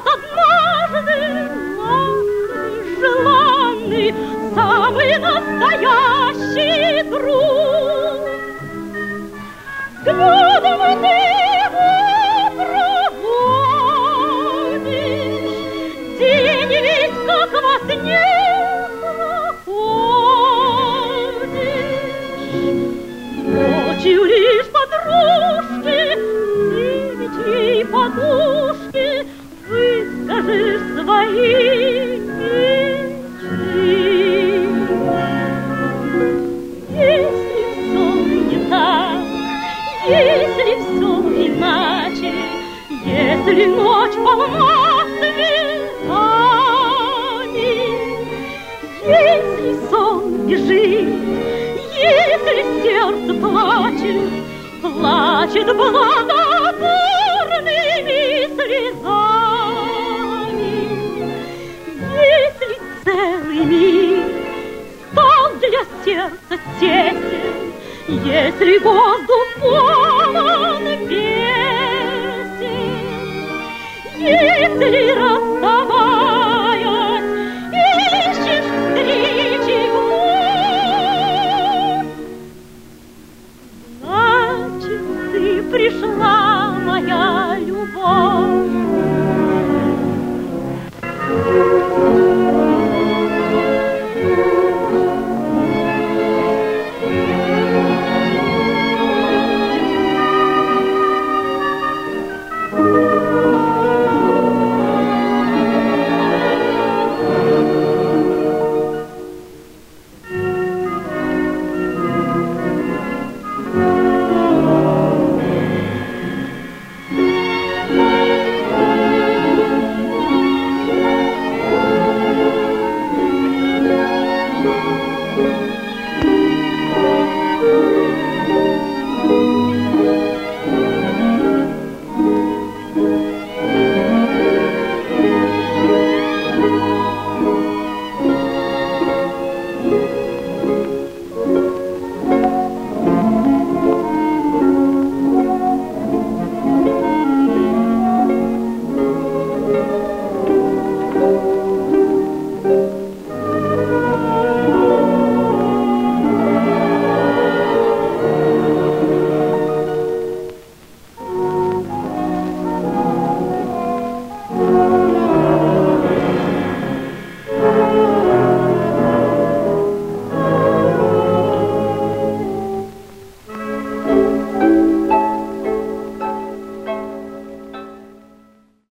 вот однажды ласковый, желанный, самый настоящий друг. Глядом ты его проводишь, день весь как во сне проходишь. Ночью лишь подружки, ты ей подушки выскажешь свои мечты. Если все не так, если все иначе, если ночь полна слезами, если сон бежит, если сердце плачет, плачет благотворными слезами, если целый мир стал для сердца тесен, если воздух полон песен, если расставаясь ищешь встречи вновь, значит, ты пришла, моя любовь.